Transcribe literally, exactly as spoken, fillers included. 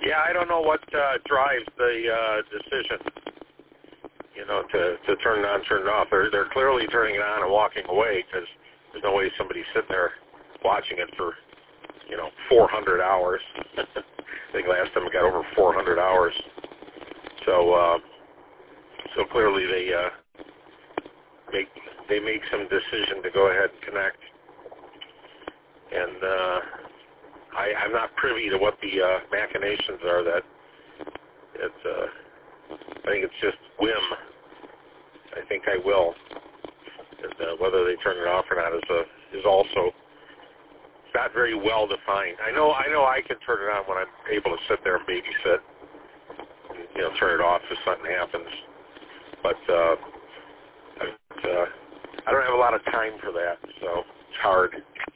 Yeah, I don't know what uh, drives the uh, decision, you know, to, to turn it on, turn it off. They're, they're clearly turning it on and walking away because there's no way somebody's sitting there watching it for, you know, four hundred hours. I think last time it got over four hundred hours. So, uh, so clearly they uh, make they make some decision to go ahead and connect. And uh, I, I'm not privy to what the uh, machinations are. That it's, uh, I think it's just whim. I think I will. And uh, whether they turn it off or not is a, is also not very well defined. I know I know I can turn it on when I'm able to sit there and babysit, and, you know, turn it off if something happens. But uh, I, uh, I don't have a lot of time for that, so it's hard.